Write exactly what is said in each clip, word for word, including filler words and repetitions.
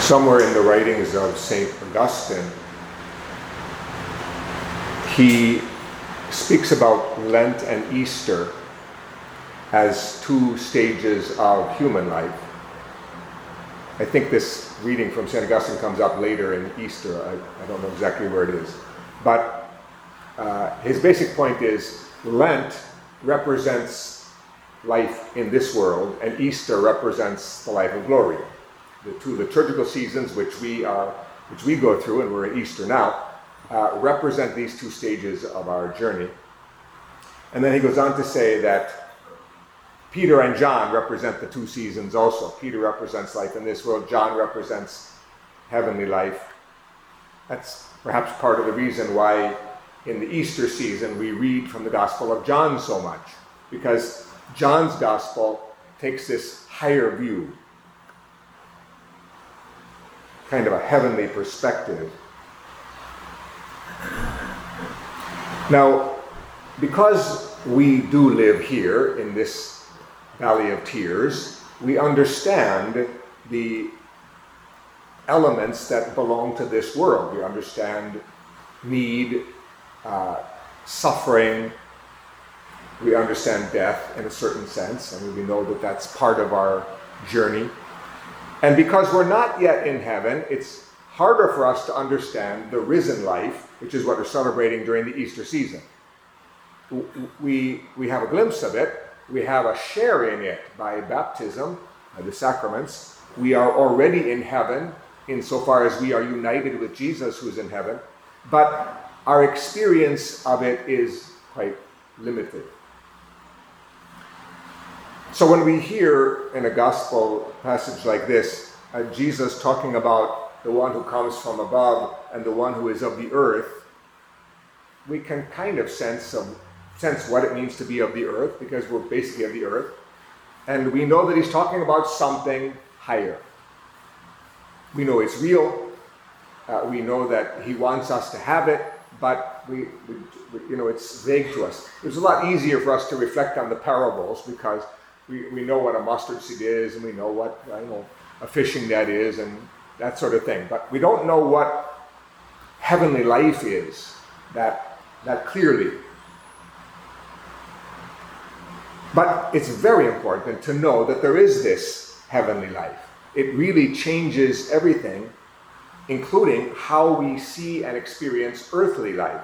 Somewhere in the writings of Saint Augustine, he speaks about Lent and Easter as two stages of human life. I think this reading from Saint Augustine comes up later in Easter. I, I don't know exactly where it is. But uh, his basic point is Lent represents life in this world, and Easter represents the life of glory. The two liturgical seasons which we are, which we go through, and we're at Easter now, uh, represent these two stages of our journey. And then he goes on to say that Peter and John represent the two seasons also. Peter represents life in this world. John represents heavenly life. That's perhaps part of the reason why in the Easter season we read from the Gospel of John so much, because John's Gospel takes this higher view, kind of a heavenly perspective. Now, because we do live here in this Valley of Tears, we understand the elements that belong to this world. We understand need, uh, suffering. We understand death in a certain sense, and we know that that's part of our journey. And because we're not yet in heaven, it's harder for us to understand the risen life, which is what we're celebrating during the Easter season. We, we have a glimpse of it. We have a share in it by baptism, by the sacraments. We are already in heaven insofar as we are united with Jesus who's in heaven. But our experience of it is quite limited. So when we hear in a gospel passage like this, uh, Jesus talking about the one who comes from above and the one who is of the earth, we can kind of sense of, sense what it means to be of the earth, because we're basically of the earth. And we know that he's talking about something higher. We know it's real. Uh, we know that he wants us to have it, but we, we, you know, it's vague to us. It's a lot easier for us to reflect on the parables because we, we know what a mustard seed is, and we know what I know a fishing net is, and that sort of thing. But we don't know what heavenly life is that that clearly. But it's very important to know that there is this heavenly life. It really changes everything, including how we see and experience earthly life.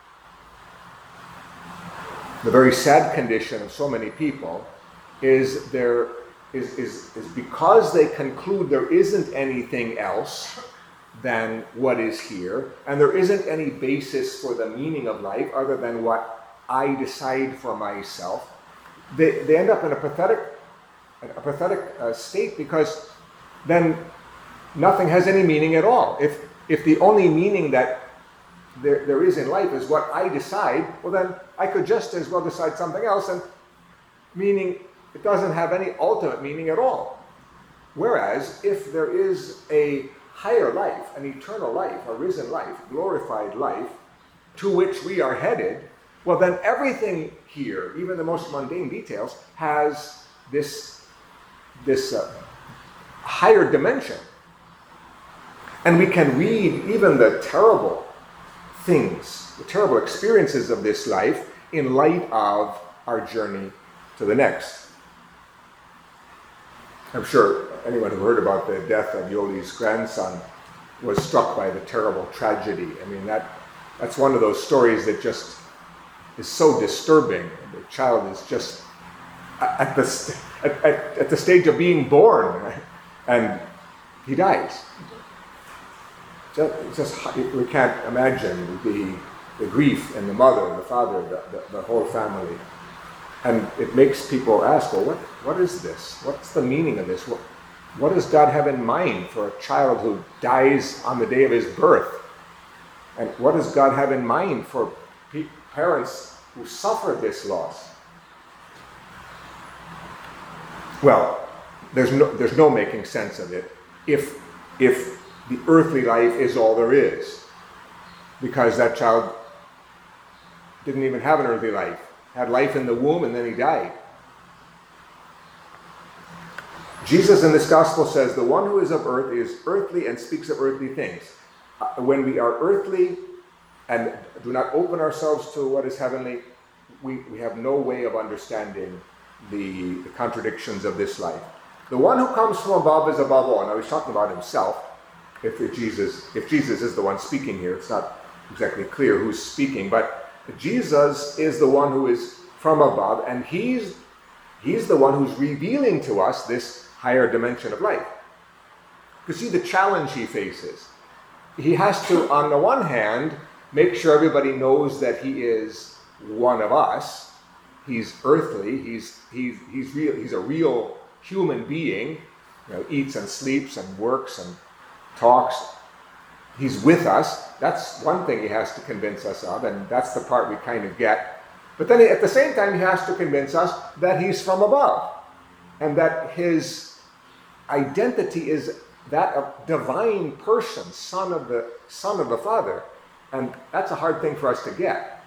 The very sad condition of so many people is there is, is, is because they conclude there isn't anything else than what is here, and there isn't any basis for the meaning of life other than what I decide for myself. They, they end up in a pathetic, a pathetic uh, state, because then nothing has any meaning at all. If if the only meaning that there, there is in life is what I decide, well then I could just as well decide something else, and meaning it doesn't have any ultimate meaning at all. Whereas if there is a higher life, an eternal life, a risen life, glorified life, to which we are headed, well then everything here, even the most mundane details, has this, this uh, higher dimension. And we can read even the terrible things, the terrible experiences of this life in light of our journey to the next. I'm sure anyone who heard about the death of Yoli's grandson was struck by the terrible tragedy. I mean, that that's one of those stories that just is so disturbing. The child is just at the, st- at, at, at the stage of being born, and he dies. Just, just we can't imagine the, the grief in the mother, the father, the, the, the whole family. And it makes people ask, well, what, what is this? What's the meaning of this? What, what does God have in mind for a child who dies on the day of his birth? And what does God have in mind for pe- parents who suffer this loss? Well, there's no, there's no making sense of it if, if the earthly life is all there is, because that child didn't even have an earthly life. Had life in the womb and then he died. Jesus in this gospel says, the one who is of earth is earthly and speaks of earthly things. Uh, when we are earthly and do not open ourselves to what is heavenly, we, we have no way of understanding the, the contradictions of this life. The one who comes from above is above all. Now he's talking about himself. If, if Jesus, if Jesus is the one speaking here, it's not exactly clear who's speaking, but Jesus is the one who is from above, and he's he's the one who's revealing to us this higher dimension of life. You see the challenge he faces. He has to, on the one hand, make sure everybody knows that he is one of us. He's earthly. He's he's he's real. He's a real human being. You know, eats and sleeps and works and talks. He's with us. That's one thing he has to convince us of, and that's the part we kind of get. But then he, at the same time, he has to convince us that he's from above, and that his identity is that of divine person, son of the son of the Father. And that's a hard thing for us to get.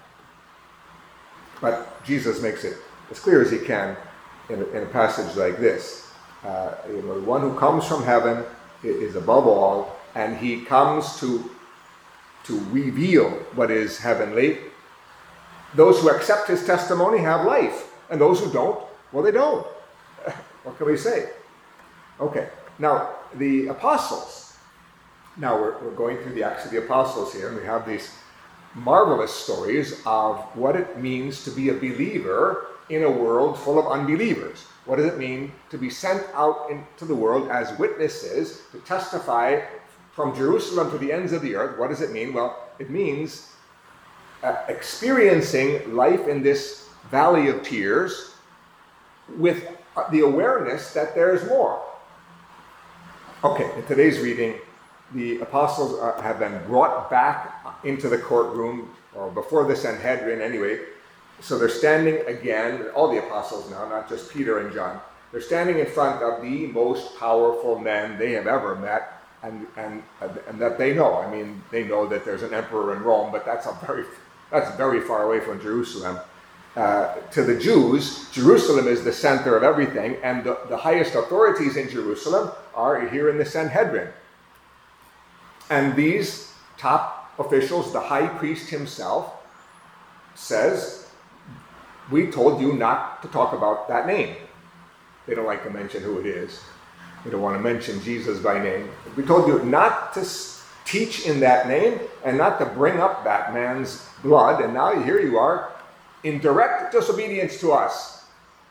But Jesus makes it as clear as he can in a, in a passage like this. Uh, you know, the one who comes from heaven is above all, and he comes to, to reveal what is heavenly. Those who accept his testimony have life, and those who don't, well, they don't. What can we say? Okay, now the apostles. Now we're, we're going through the Acts of the Apostles here, and we have these marvelous stories of what it means to be a believer in a world full of unbelievers. What does it mean to be sent out into the world as witnesses to testify from Jerusalem to the ends of the earth? What does it mean? Well, it means uh, experiencing life in this valley of tears with uh, the awareness that there's more. Okay, in today's reading, the apostles are, have been brought back into the courtroom, or before the Sanhedrin anyway. So they're standing again, all the apostles now, not just Peter and John. They're standing in front of the most powerful men they have ever met, and and and that they know. I mean, they know that there's an emperor in Rome, but that's a very that's very far away from Jerusalem. Uh, to the Jews, Jerusalem is the center of everything, and the, the highest authorities in Jerusalem are here in the Sanhedrin. And these top officials, the high priest himself, says, we told you not to talk about that name. They don't like to mention who it is. They don't want to mention Jesus by name. We told you not to teach in that name and not to bring up that man's blood. And now here you are in direct disobedience to us.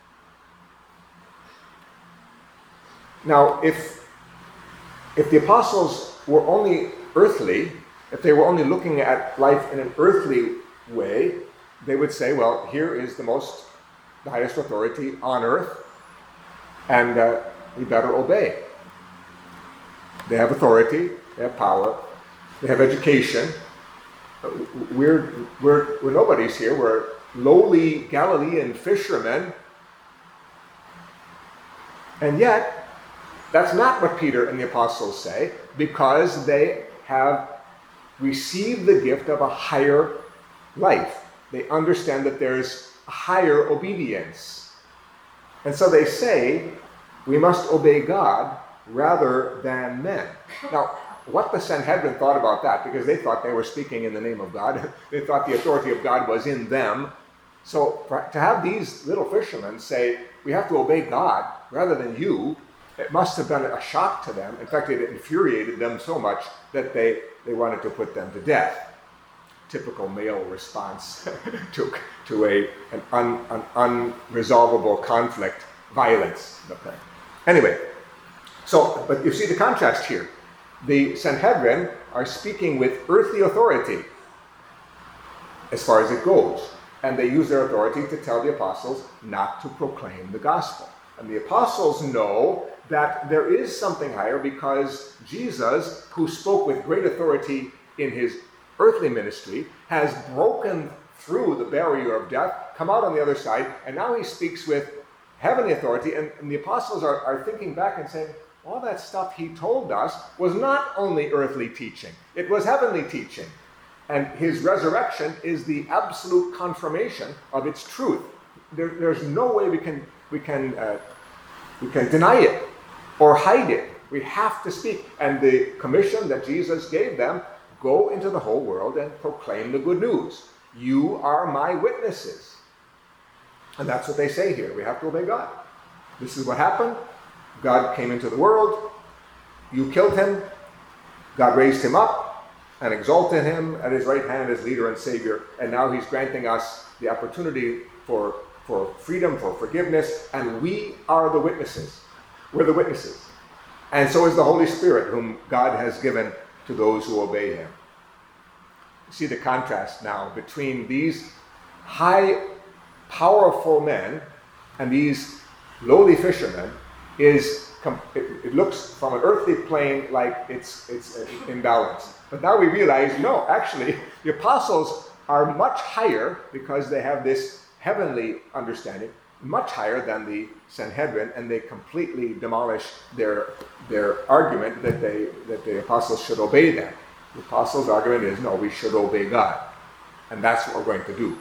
Now, if, if the apostles were only earthly, if they were only looking at life in an earthly way, they would say, well, here is the most, the highest authority on earth, and uh, we better obey. They have authority, they have power, they have education. We're, we're, we're nobodies here. We're lowly Galilean fishermen. And yet, that's not what Peter and the apostles say, because they have received the gift of a higher life. They understand that there's a higher obedience. And so they say, we must obey God rather than men. Now, what the Sanhedrin thought about that, because they thought they were speaking in the name of God. They thought the authority of God was in them. So for, to have these little fishermen say, we have to obey God rather than you, it must have been a shock to them. In fact, it infuriated them so much that they, they wanted to put them to death. Typical male response to, to a, an, un, an unresolvable conflict, violence. Okay. Anyway, so, but you see the contrast here. The Sanhedrin are speaking with earthly authority as far as it goes. And they use their authority to tell the apostles not to proclaim the gospel. And the apostles know that there is something higher, because Jesus, who spoke with great authority in his earthly ministry, has broken through the barrier of death, come out on the other side, and now he speaks with heavenly authority. And, and the apostles are, are thinking back and saying, all that stuff he told us was not only earthly teaching, it was heavenly teaching. And his resurrection is the absolute confirmation of its truth. There, there's no way we can we can uh, we can deny it. or hide it. We have to speak. And the commission that Jesus gave them, go into the whole world and proclaim the good news. You are my witnesses. And that's what they say here. We have to obey God. This is what happened. God came into the world. You killed him. God raised him up and exalted him at his right hand as leader and savior. And now he's granting us the opportunity for, for freedom, for forgiveness. And we are the witnesses. We're the witnesses. And so is the Holy Spirit, whom God has given to those who obey him. You see the contrast now between these high, powerful men and these lowly fishermen is it, it looks from an earthly plane like it's it's imbalanced. But now we realize, no, actually, the apostles are much higher because they have this heavenly understanding, much higher than the Sanhedrin, and they completely demolish their their argument that they that the apostles should obey them. The apostles' argument is, no, we should obey God. And that's what we're going to do.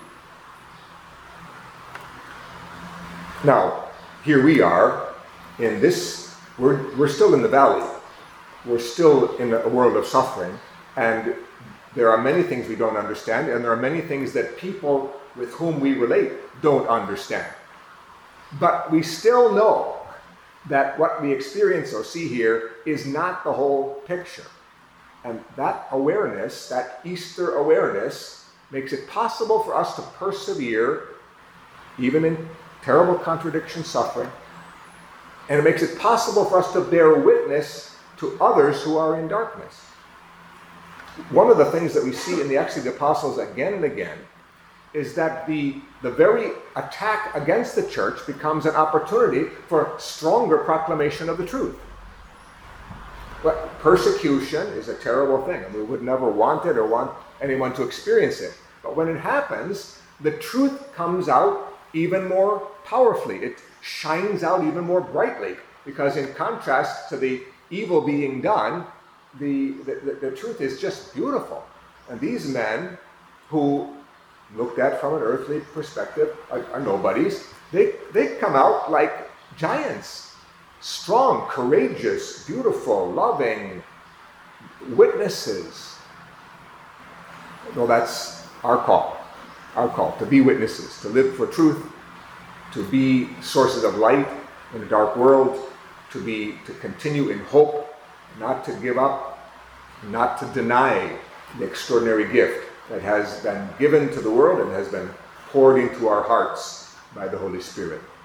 Now, here we are in this, we're, we're still in the valley. We're still in a world of suffering. And there are many things we don't understand. And there are many things that people with whom we relate don't understand. But we still know that what we experience or see here is not the whole picture. And that awareness, that Easter awareness, makes it possible for us to persevere even in terrible contradiction, suffering. And it makes it possible for us to bear witness to others who are in darkness. One of the things that we see in the Acts of the Apostles again and again is that the, the very attack against the church becomes an opportunity for stronger proclamation of the truth. But persecution is a terrible thing, and we would never want it or want anyone to experience it. But when it happens, the truth comes out even more powerfully. It shines out even more brightly, because in contrast to the evil being done, the, the, the, the truth is just beautiful. And these men who, looked at from an earthly perspective, are, are nobodies, they, they come out like giants. Strong, courageous, beautiful, loving witnesses. Well, that's our call. Our call to be witnesses, to live for truth, to be sources of light in a dark world, to be to continue in hope, not to give up, not to deny the extraordinary gift that has been given to the world and has been poured into our hearts by the Holy Spirit.